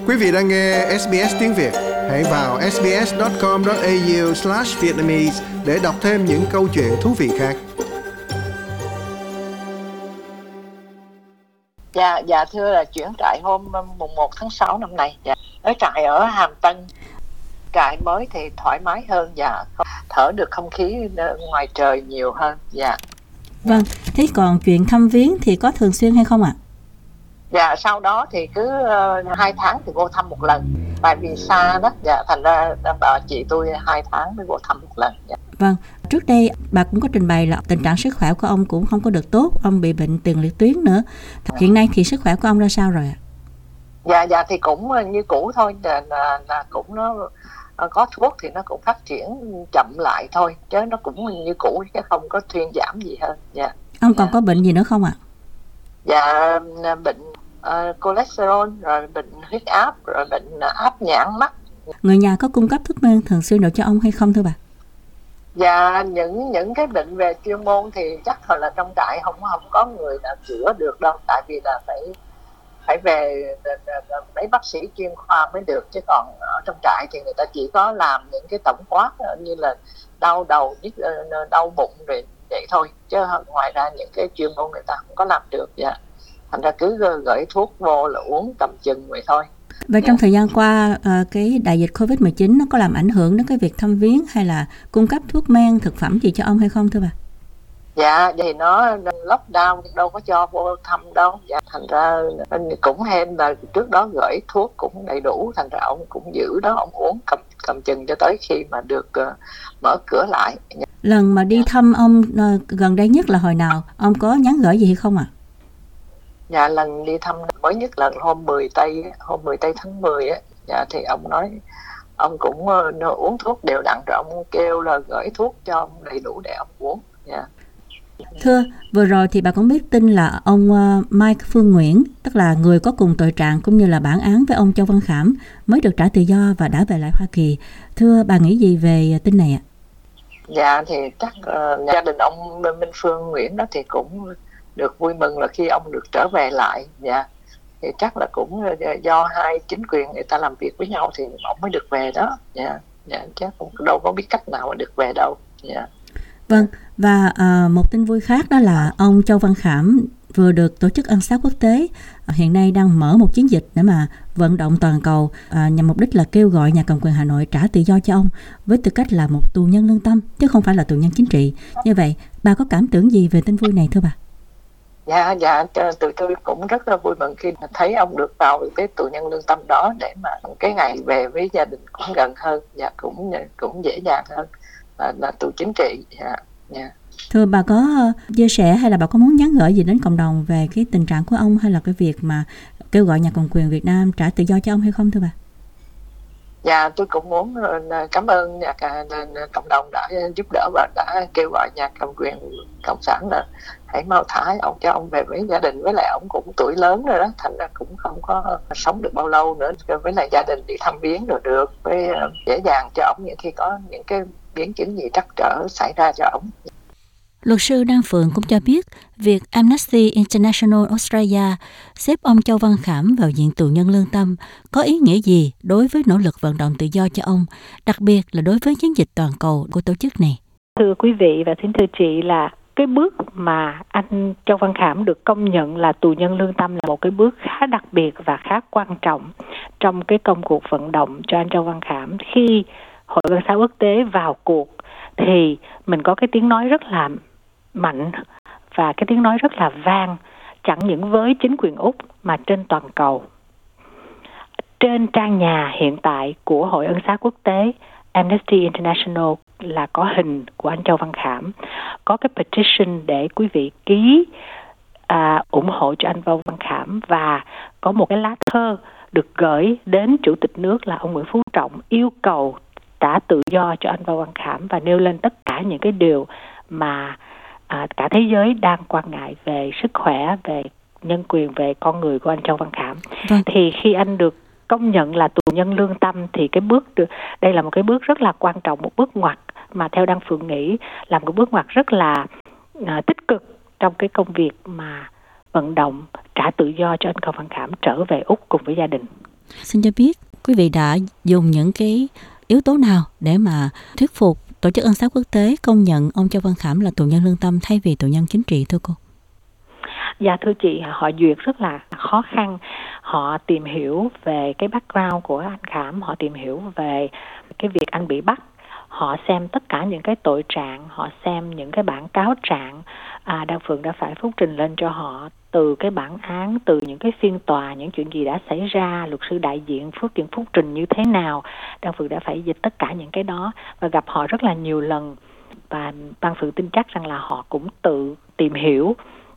Quý vị đang nghe SBS tiếng Việt. Hãy vào sbs.com.au/vietnamese để đọc thêm những câu chuyện thú vị khác. Dạ thưa, là chuyển trại hôm mùng 1 tháng 6 năm nay. Ở trại ở Hàm Tân, trại mới thì thoải mái hơn, thở được không khí ngoài trời nhiều hơn. Vâng, thế còn chuyện thăm viếng thì có thường xuyên hay không ạ? Dạ, sau đó thì cứ 2 tháng thì vô thăm một lần, tại vì xa đó. Thành ra bà chị tôi 2 tháng mới vô thăm một lần. Vâng, trước đây bà cũng có trình bày là tình trạng sức khỏe của ông cũng không có được tốt, ông bị bệnh tiền liệt tuyến nữa. Hiện nay thì sức khỏe của ông ra sao rồi ạ? Dạ thì cũng như cũ thôi, là cũng nó có thuốc thì nó cũng phát triển chậm lại thôi, chứ nó cũng như cũ, chứ không có thuyên giảm gì hơn. Ông còn có bệnh gì nữa không ạ? Dạ, bệnh cholesterol, rồi bệnh huyết áp, rồi bệnh áp nhãn mắt. Người nhà có cung cấp thuốc men thường xuyên được cho ông hay không thưa bà? Dạ, những cái bệnh về chuyên môn thì chắc là trong trại không có người nào chữa được đâu, tại vì là phải về mấy bác sĩ chuyên khoa mới được, chứ còn ở trong trại thì người ta chỉ có làm những cái tổng quát như là đau đầu, đau bụng rồi vậy thôi, chứ ngoài ra những cái chuyên môn người ta không có làm được. Thành ra cứ gửi thuốc vô là uống cầm chừng vậy thôi. Vậy trong thời gian qua, cái đại dịch Covid-19 nó có làm ảnh hưởng đến cái việc thăm viếng hay là cung cấp thuốc men, thực phẩm gì cho ông hay không thưa bà? Dạ, thì nó lockdown đâu có cho vô thăm đâu. Thành ra cũng hên là trước đó gửi thuốc cũng đầy đủ, thành ra ông cũng giữ đó, ông uống cầm chừng cho tới khi mà được mở cửa lại. Lần mà đi thăm ông gần đây nhất là hồi nào? Ông có nhắn gửi gì hay không ạ? Dạ, lần đi thăm mới nhất là hôm 10 tây tháng 10 á. Dạ, thì ông nói ông cũng uống thuốc đều đặn, rồi ông kêu là gửi thuốc cho ông đầy đủ để ông uống. Thưa, vừa rồi thì bà cũng biết tin là ông Mike Phương Nguyễn, tức là người có cùng tội trạng cũng như là bản án với ông Châu Văn Khảm, mới được trả tự do và đã về lại Hoa Kỳ. Thưa, bà nghĩ gì về tin này ạ? Dạ, thì chắc gia đình ông Minh Phương Nguyễn đó thì cũng được vui mừng là khi ông được trở về lại. Thì chắc là cũng do hai chính quyền người ta làm việc với nhau thì ông mới được về đó. Chứ cũng đâu có biết cách nào mà được về đâu. Vâng, và một tin vui khác đó là ông Châu Văn Khảm vừa được Tổ chức Ân xá Quốc tế hiện nay đang mở một chiến dịch để mà vận động toàn cầu nhằm mục đích là kêu gọi nhà cầm quyền Hà Nội trả tự do cho ông với tư cách là một tù nhân lương tâm chứ không phải là tù nhân chính trị. Như vậy, bà có cảm tưởng gì về tin vui này thưa bà? Dạ, tụi tôi cũng rất là vui mừng khi thấy ông được vào cái tù nhân lương tâm đó, để mà cái ngày về với gia đình cũng gần hơn, cũng dễ dàng hơn là tù chính trị. Thưa, bà có chia sẻ hay là bà có muốn nhắn gửi gì đến cộng đồng về cái tình trạng của ông hay là cái việc mà kêu gọi nhà cầm quyền Việt Nam trả tự do cho ông hay không thưa bà? Dạ, tôi cũng muốn cảm ơn cộng đồng đã giúp đỡ và đã kêu gọi nhà cầm quyền cộng sản là hãy mau thả ông cho ông về với gia đình, với lại ông cũng tuổi lớn rồi đó, thành ra cũng không có sống được bao lâu nữa, với lại gia đình đi thăm viếng rồi được, với dễ dàng cho ông khi có những cái biến chứng gì trắc trở xảy ra cho ông. Luật sư Đan Phượng cũng cho biết việc Amnesty International Australia xếp ông Châu Văn Khảm vào diện tù nhân lương tâm có ý nghĩa gì đối với nỗ lực vận động tự do cho ông, đặc biệt là đối với chiến dịch toàn cầu của tổ chức này. Thưa quý vị và thưa chị, là cái bước mà anh Châu Văn Khảm được công nhận là tù nhân lương tâm là một cái bước khá đặc biệt và khá quan trọng trong cái công cuộc vận động cho anh Châu Văn Khảm. Khi Hội Ân xá Quốc tế vào cuộc thì mình có cái tiếng nói rất là mạnh và cái tiếng nói rất là vang, chẳng những với chính quyền Úc mà trên toàn cầu. Trên trang nhà hiện tại của Hội Ân xá Quốc tế Amnesty International là có hình của anh Châu Văn Khảm, có cái petition để quý vị ký ủng hộ cho anh Châu Văn Khảm, và có một cái lá thơ được gửi đến Chủ tịch nước là ông Nguyễn Phú Trọng yêu cầu trả tự do cho anh Châu Văn Khảm và nêu lên tất cả những cái điều mà cả thế giới đang quan ngại về sức khỏe, về nhân quyền, về con người của anh Châu Văn Khảm. Thì khi anh được công nhận là tù nhân lương tâm thì đây là một cái bước rất là quan trọng, một bước ngoặt mà theo Đan Phượng nghĩ là một bước ngoặt rất là tích cực trong cái công việc mà vận động trả tự do cho anh Châu Văn Khảm trở về Úc cùng với gia đình. Xin cho biết quý vị đã dùng những cái yếu tố nào để mà thuyết phục Tổ chức Ân xá Quốc tế công nhận ông Châu Văn Khảm là tù nhân lương tâm thay vì tù nhân chính trị thưa cô? Dạ thưa chị, họ duyệt rất là khó khăn. Họ tìm hiểu về cái background của anh Khảm, họ tìm hiểu về cái việc anh bị bắt, họ xem tất cả những cái tội trạng, họ xem những cái bản cáo trạng Đan Phượng đã phải phúc trình lên cho họ, từ cái bản án, từ những cái phiên tòa, những chuyện gì đã xảy ra, luật sư đại diện phúc trình như thế nào. Đan Phượng đã phải dịch tất cả những cái đó và gặp họ rất là nhiều lần, và Đan Phượng tin chắc rằng là họ cũng tự tìm hiểu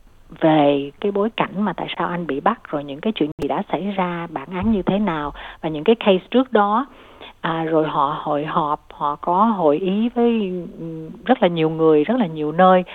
về cái bối cảnh mà tại sao anh bị bắt, rồi những cái chuyện gì đã xảy ra, bản án như thế nào và những cái case trước đó. Rồi họ hội họp, họ có hội ý với rất là nhiều người, rất là nhiều nơi,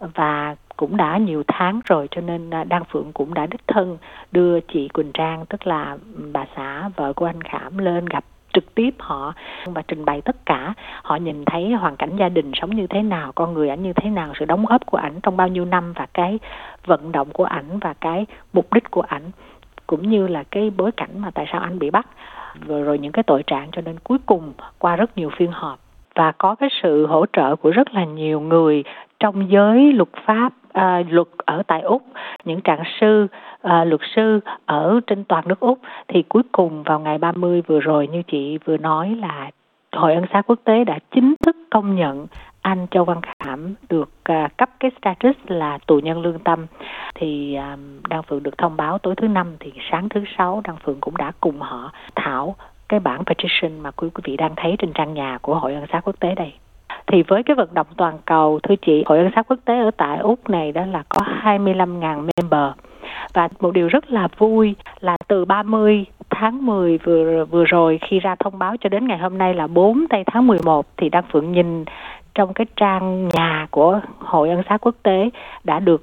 và cũng đã nhiều tháng rồi, cho nên Đan Phượng cũng đã đích thân đưa chị Quỳnh Trang, tức là bà xã vợ của anh Khảm, lên gặp trực tiếp họ và trình bày tất cả. Họ nhìn thấy hoàn cảnh gia đình sống như thế nào, con người ảnh như thế nào, sự đóng góp của ảnh trong bao nhiêu năm, và cái vận động của ảnh và cái mục đích của ảnh, cũng như là cái bối cảnh mà tại sao anh bị bắt, rồi những cái tội trạng. Cho nên cuối cùng qua rất nhiều phiên họp và có cái sự hỗ trợ của rất là nhiều người trong giới luật pháp, luật ở tại Úc, những trạng sư, luật sư ở trên toàn nước Úc, thì cuối cùng vào ngày 30 vừa rồi, như chị vừa nói, là Hội Ân xá Quốc tế đã chính thức công nhận anh Châu Văn Khảm được cấp cái status là tù nhân lương tâm. Thì Đan Phượng được thông báo tối thứ Năm, thì sáng thứ Sáu Đan Phượng cũng đã cùng họ thảo cái bản petition mà quý vị đang thấy trên trang nhà của Hội Ân xá Quốc tế đây. Thì với cái vận động toàn cầu, thưa chị, Hội Ân xá Quốc tế ở tại Úc này đó là có 25.000 member. Và một điều rất là vui là từ 30 tháng 10 vừa rồi, khi ra thông báo cho đến ngày hôm nay là 4 tây tháng 11, thì Đan Phượng nhìn trong cái trang nhà của Hội Ân xá Quốc tế đã được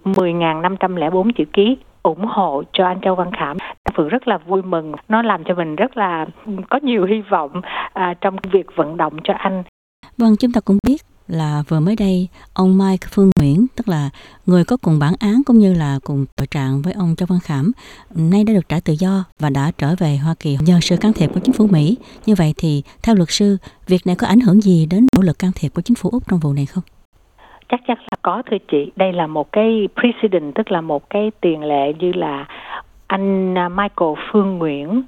10.504 chữ ký ủng hộ cho anh Châu Văn Khảm. Đan Phượng rất là vui mừng, nó làm cho mình rất là có nhiều hy vọng trong việc vận động cho anh. Vâng, chúng ta cũng biết là vừa mới đây ông Mike Phương Nguyễn, tức là người có cùng bản án cũng như là cùng tội trạng với ông Châu Văn Khảm, nay đã được trả tự do và đã trở về Hoa Kỳ nhờ sự can thiệp của chính phủ Mỹ. Như vậy thì theo luật sư, việc này có ảnh hưởng gì đến nỗ lực can thiệp của chính phủ Úc trong vụ này không? Chắc chắn là có, thưa chị. Đây là một cái precedent, tức là một cái tiền lệ, như là anh Michael Phương Nguyễn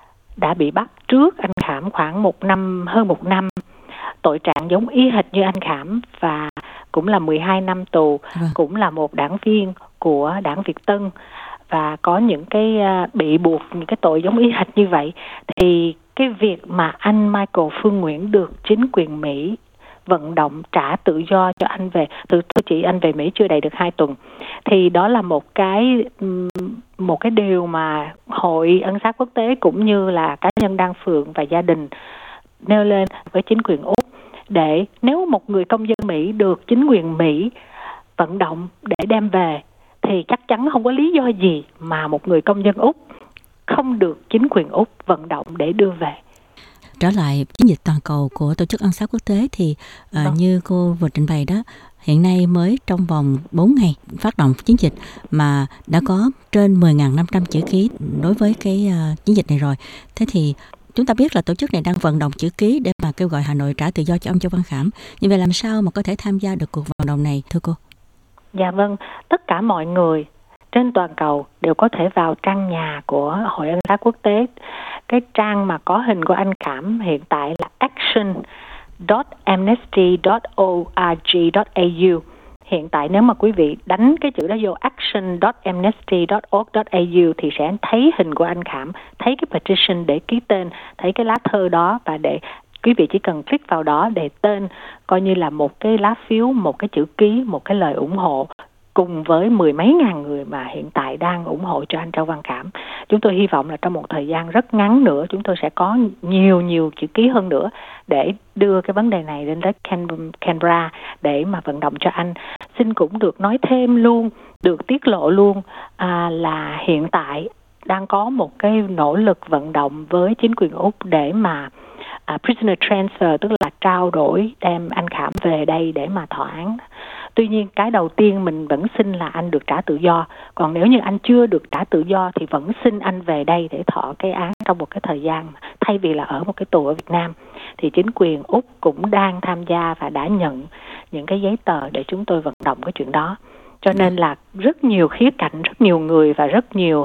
đã bị bắt trước anh Khảm khoảng hơn một năm, tội trạng giống y hệt như anh Khảm, và cũng là 12 năm tù, cũng là một đảng viên của đảng Việt Tân, và có những cái bị buộc những cái tội giống y hệt như vậy. Thì cái việc mà anh Michael Phương Nguyễn được chính quyền Mỹ vận động trả tự do cho anh về, thưa chị, anh về Mỹ chưa đầy được 2 tuần, thì đó là một cái điều mà Hội Ân xá Quốc tế cũng như là cá nhân Đan Phượng và gia đình nêu lên với chính quyền Úc, để nếu một người công dân Mỹ được chính quyền Mỹ vận động để đem về, thì chắc chắn không có lý do gì mà một người công dân Úc không được chính quyền Úc vận động để đưa về. Trở lại chiến dịch toàn cầu của Tổ chức Ân xá Quốc tế thì như cô vừa trình bày đó, hiện nay mới trong vòng 4 ngày phát động chiến dịch mà đã có trên 10.500 chữ ký đối với cái chiến dịch này rồi. Thế thì chúng ta biết là tổ chức này đang vận động chữ ký để mà kêu gọi Hà Nội trả tự do cho ông Châu Văn Khảm. Như vậy làm sao mà có thể tham gia được cuộc vận động này, thưa cô? Dạ vâng, tất cả mọi người trên toàn cầu đều có thể vào trang nhà của Hội Ân xá Quốc tế. Cái trang mà có hình của anh Khảm hiện tại là action.amnesty.org.au. Hiện tại nếu mà quý vị đánh cái chữ đó vô action.amnesty.org.au thì sẽ thấy hình của anh Khảm, thấy cái petition để ký tên, thấy cái lá thơ đó, và để quý vị chỉ cần click vào đó để tên, coi như là một cái lá phiếu, một cái chữ ký, một cái lời ủng hộ, cùng với 10 mấy ngàn người mà hiện tại đang ủng hộ cho anh Châu Văn Khảm. Chúng tôi hy vọng là trong một thời gian rất ngắn nữa, chúng tôi sẽ có nhiều chữ ký hơn nữa để đưa cái vấn đề này lên tới Canberra để mà vận động cho anh. Xin cũng được nói thêm luôn, được tiết lộ luôn là hiện tại đang có một cái nỗ lực vận động với chính quyền Úc để mà prisoner transfer, tức là trao đổi đem anh Khảm về đây để mà thỏa án. Tuy nhiên cái đầu tiên mình vẫn xin là anh được trả tự do. Còn nếu như anh chưa được trả tự do thì vẫn xin anh về đây để thọ cái án trong một cái thời gian, thay vì là ở một cái tù ở Việt Nam. Thì chính quyền Úc cũng đang tham gia và đã nhận những cái giấy tờ để chúng tôi vận động cái chuyện đó. Cho nên là rất nhiều khía cạnh, rất nhiều người và rất nhiều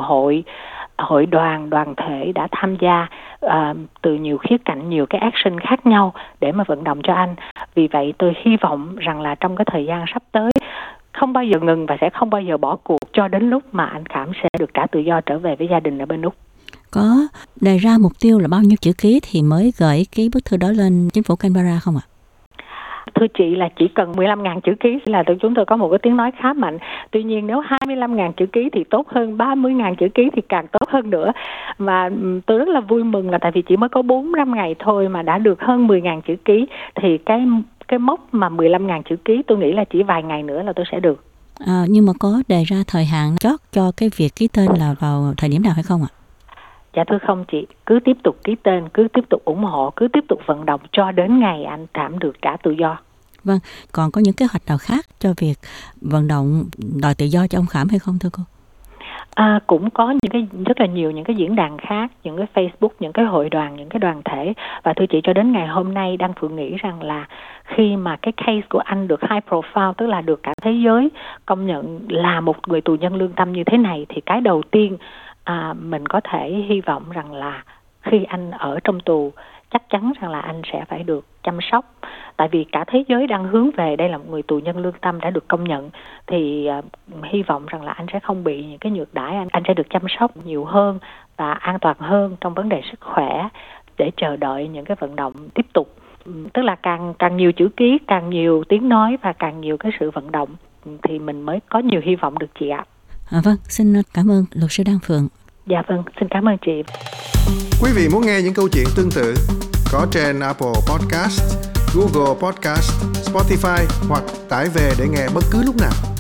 hội đoàn, đoàn thể đã tham gia từ nhiều khía cạnh, nhiều cái action khác nhau để mà vận động cho anh. Vì vậy tôi hy vọng rằng là trong cái thời gian sắp tới không bao giờ ngừng và sẽ không bao giờ bỏ cuộc cho đến lúc mà anh Khảm sẽ được trả tự do trở về với gia đình ở bên Úc. Có đề ra mục tiêu là bao nhiêu chữ ký thì mới gửi cái bức thư đó lên chính phủ Canberra không ạ? Thưa chị là chỉ cần 15.000 chữ ký là chúng tôi có một cái tiếng nói khá mạnh. Tuy nhiên nếu 25.000 chữ ký thì tốt hơn, 30.000 chữ ký thì càng tốt hơn nữa. Và tôi rất là vui mừng là tại vì chỉ mới có 4-5 ngày thôi mà đã được hơn 10.000 chữ ký. Thì cái mốc mà 15.000 chữ ký tôi nghĩ là chỉ vài ngày nữa là tôi sẽ được. Nhưng mà có đề ra thời hạn chót cho cái việc ký tên là vào thời điểm nào hay không ạ? Dạ thưa không chị, cứ tiếp tục ký tên, cứ tiếp tục ủng hộ, cứ tiếp tục vận động cho đến ngày anh Khảm được trả tự do. Vâng, còn có những kế hoạch nào khác cho việc vận động đòi tự do cho ông Khảm hay không thưa cô? Cũng có rất là nhiều những cái diễn đàn khác, những cái Facebook, những cái hội đoàn, những cái đoàn thể. Và thưa chị, cho đến ngày hôm nay Đăng Phượng nghĩ rằng là khi mà cái case của anh được high profile, tức là được cả thế giới công nhận là một người tù nhân lương tâm như thế này, thì cái đầu tiên mình có thể hy vọng rằng là khi anh ở trong tù chắc chắn rằng là anh sẽ phải được chăm sóc. Tại vì cả thế giới đang hướng về đây là một người tù nhân lương tâm đã được công nhận, thì hy vọng rằng là anh sẽ không bị những cái nhược đãi, anh sẽ được chăm sóc nhiều hơn và an toàn hơn trong vấn đề sức khỏe để chờ đợi những cái vận động tiếp tục. Tức là càng nhiều chữ ký, càng nhiều tiếng nói và càng nhiều cái sự vận động thì mình mới có nhiều hy vọng được chị ạ. Vâng, xin cảm ơn luật sư Đăng Phượng. Dạ vâng, xin cảm ơn chị. Quý vị muốn nghe những câu chuyện tương tự có trên Apple Podcast, Google Podcast, Spotify hoặc tải về để nghe bất cứ lúc nào.